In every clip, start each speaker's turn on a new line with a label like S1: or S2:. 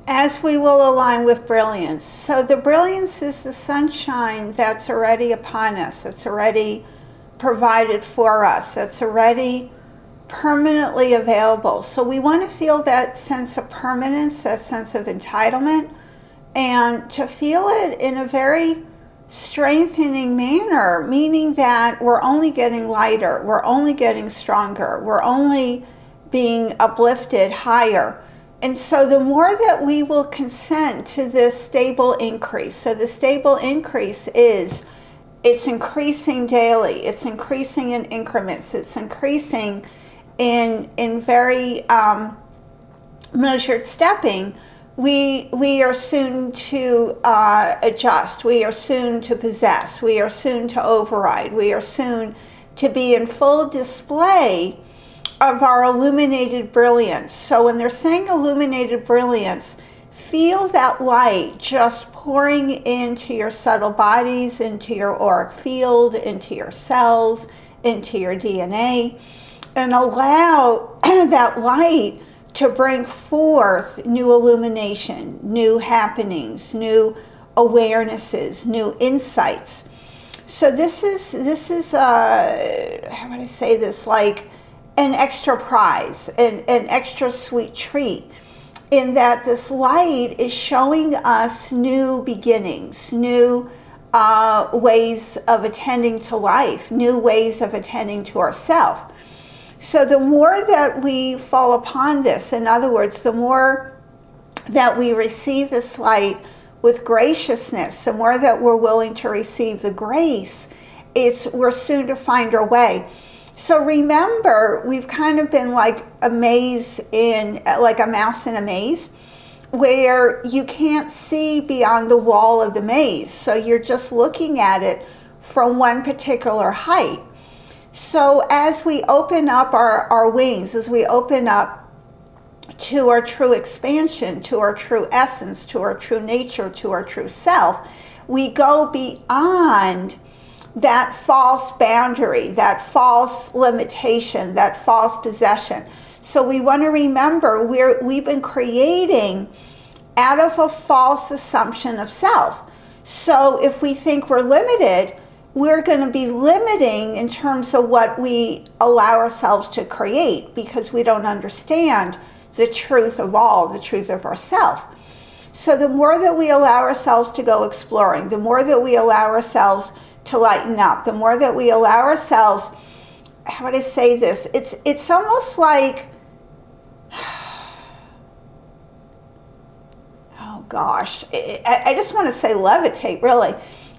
S1: As we will align with brilliance. So the brilliance is the sunshine that's already upon us, that's already provided for us, that's already permanently available. So we want to feel that sense of permanence, that sense of entitlement, and to feel it in a very strengthening manner, meaning that we're only getting lighter, we're only getting stronger, we're only being uplifted higher. And so the more that we will consent to this stable increase, so the stable increase is, it's increasing daily, it's increasing in increments, it's increasing in very measured stepping, we are soon to adjust, we are soon to possess, we are soon to override, we are soon to be in full display of our illuminated brilliance. So when they're saying illuminated brilliance, feel that light just pouring into your subtle bodies, into your auric field, into your cells, into your DNA, and allow that light to bring forth new illumination, new happenings, new awarenesses, new insights. So this is how would I say this, like an extra prize, an extra sweet treat, in that this light is showing us new beginnings, new ways of attending to life, new ways of attending to ourselves. So the more that we fall upon this, in other words, the more that we receive this light with graciousness, the more that we're willing to receive the grace, we're soon to find our way. So remember, we've kind of been like a maze like a mouse in a maze, where you can't see beyond the wall of the maze. So you're just looking at it from one particular height. So as we open up our wings, as we open up to our true expansion, to our true essence, to our true nature, to our true self, we go beyond that false boundary, that false limitation, that false possession. So we want to remember we've been creating out of a false assumption of self. So if we think we're limited, we're going to be limiting in terms of what we allow ourselves to create, because we don't understand the truth of all, the truth of ourself. So the more that we allow ourselves to go exploring, the more that we allow ourselves to lighten up, the more that we allow ourselves, how would I say this? It's almost like, oh gosh, I just want to say levitate, really.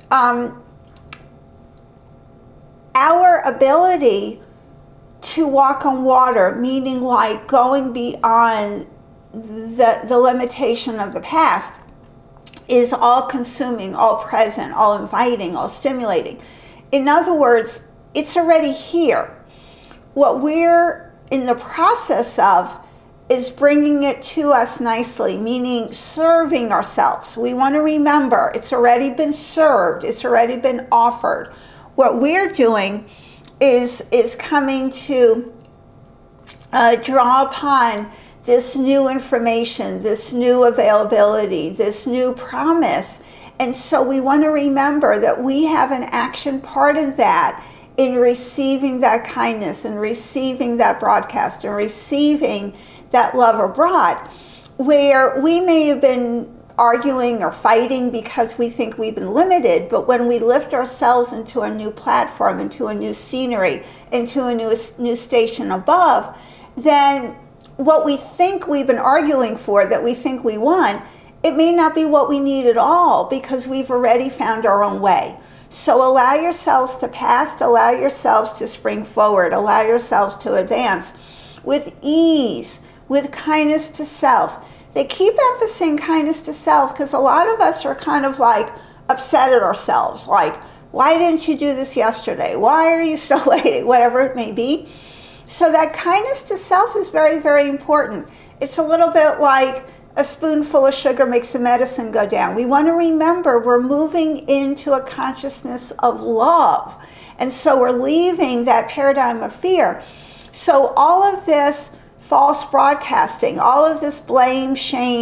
S1: Our ability to walk on water, meaning like going beyond the limitation of the past, is all consuming, all present, all inviting, all stimulating. In other words, it's already here. What we're in the process of is bringing it to us nicely, meaning serving ourselves. We want to remember it's already been served, it's already been offered. What we're doing is coming to draw upon this new information, this new availability, this new promise. And so we want to remember that we have an action part of that in receiving that kindness and receiving that broadcast and receiving that love abroad, where we may have been arguing or fighting because we think we've been limited, but when we lift ourselves into a new platform, into a new scenery, into a new station above, then what we think we've been arguing for, that we think we want, it may not be what we need at all, because we've already found our own way. So allow yourselves to pass, allow yourselves to spring forward, allow yourselves to advance with ease, with kindness to self. They keep emphasizing kindness to self because a lot of us are kind of like upset at ourselves, like, why didn't you do this yesterday? Why are you still waiting? Whatever it may be. So that kindness to self is very, very important. It's a little bit like a spoonful of sugar makes the medicine go down. We want to remember we're moving into a consciousness of love. And so we're leaving that paradigm of fear. So all of this false broadcasting, all of this blame, shame,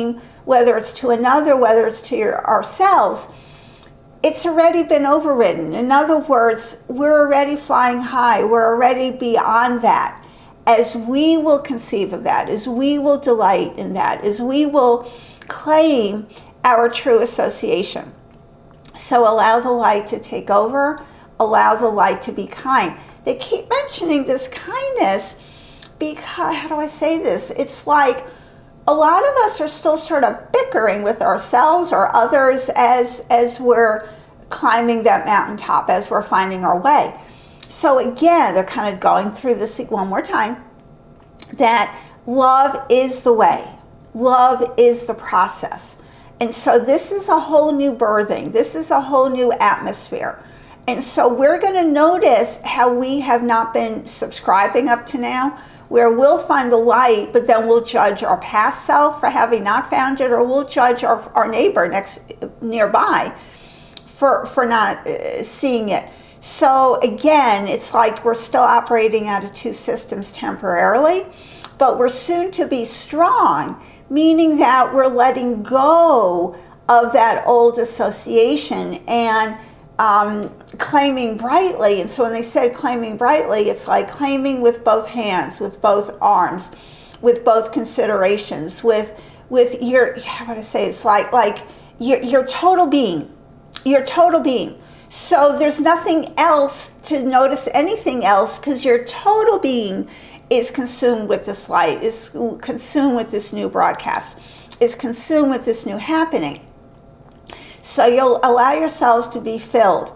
S1: whether it's to another, whether it's to ourselves, it's already been overridden. In other words, we're already flying high. We're already beyond that. As we will conceive of that, as we will delight in that, as we will claim our true association. So allow the light to take over, allow the light to be kind. They keep mentioning this kindness because, how do I say this? It's like a lot of us are still sort of bickering with ourselves or others as we're climbing that mountaintop, as we're finding our way. So again, they're kind of going through this one more time, that love is the way. Love is the process. And so this is a whole new birthing. This is a whole new atmosphere. And so we're going to notice how we have not been subscribing up to now, where we'll find the light, but then we'll judge our past self for having not found it, or we'll judge our neighbor nearby for not seeing it. So again, it's like we're still operating out of two systems temporarily, but we're soon to be strong, meaning that we're letting go of that old association and claiming brightly. And so when they said claiming brightly, it's like claiming with both hands, with both arms, with both considerations, with your, how would I say, it's like your total being, your total being. So there's nothing else to notice, anything else, because your total being is consumed with this light, is consumed with this new broadcast, is consumed with this new happening. So you'll allow yourselves to be filled.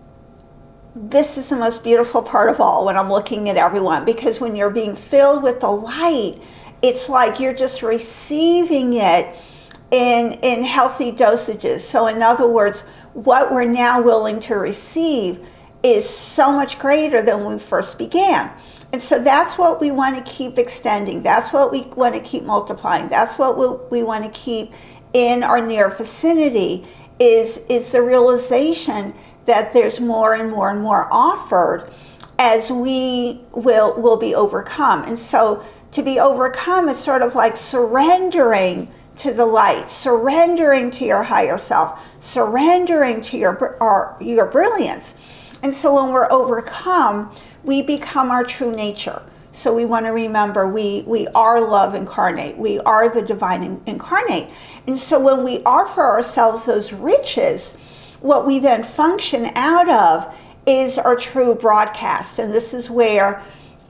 S1: This is the most beautiful part of all when I'm looking at everyone, because when you're being filled with the light, it's like you're just receiving it in healthy dosages. So in other words, what we're now willing to receive is so much greater than when we first began. And so that's what we want to keep extending. That's what we want to keep multiplying. That's what we want to keep in our near vicinity, is the realization that there's more and more and more offered as we will be overcome. And so to be overcome is sort of like surrendering to the light, surrendering to your higher self, surrendering to your brilliance. And so when we're overcome, we become our true nature. So we want to remember we are love incarnate. We are the divine incarnate. And so when we offer ourselves those riches, what we then function out of is our true broadcast. And this is where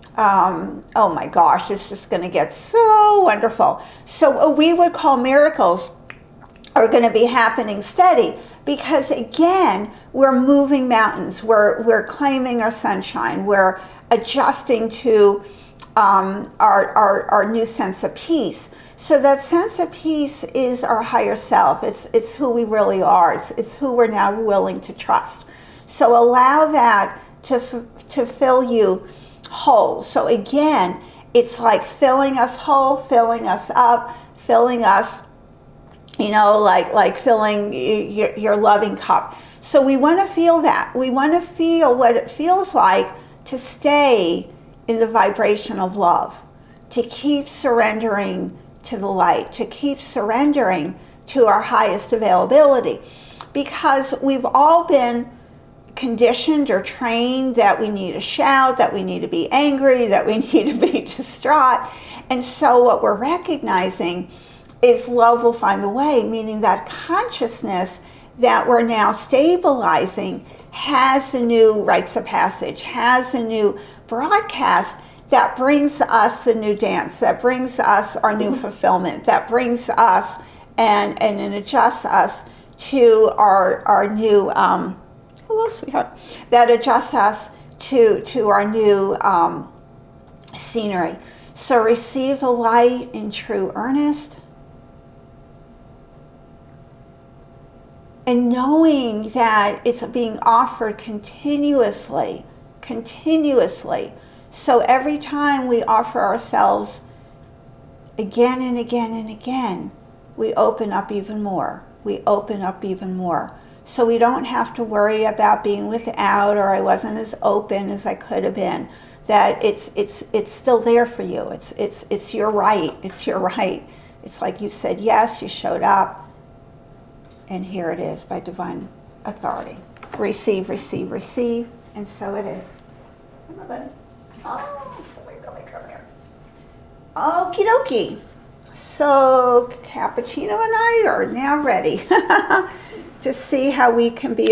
S1: oh my gosh, it's just going to get so wonderful. So what we would call miracles are going to be happening steady, because again, we're moving mountains. We're claiming our sunshine. We're adjusting to our new sense of peace. So that sense of peace is our higher self. It's who we really are. It's who we're now willing to trust. So allow that to fill you whole. So again, it's like filling us whole, filling us up, filling us, like filling your loving cup. So we want to feel that. We want to feel what it feels like to stay in the vibration of love, to keep surrendering to the light, to keep surrendering to our highest availability, because we've all been conditioned or trained that we need to shout, that we need to be angry, that we need to be distraught. And so what we're recognizing is love will find the way, meaning that consciousness that we're now stabilizing has the new rites of passage, has the new broadcast that brings us the new dance, that brings us our new fulfillment, that brings us and adjusts us to our new hello, sweetheart. That adjusts us to our new scenery. So receive the light in true earnest. And knowing that it's being offered continuously. So every time we offer ourselves again and again and again, we open up even more. We open up even more. So we don't have to worry about being without, or I wasn't as open as I could have been. That it's still there for you. It's your right. It's your right It's like you said yes, you showed up, and here it is by divine authority. Receive, receive, receive, and so it is. Come on, buddy. Oh, come here. Okie dokie. So Cappuccino and I are now ready to see how we can be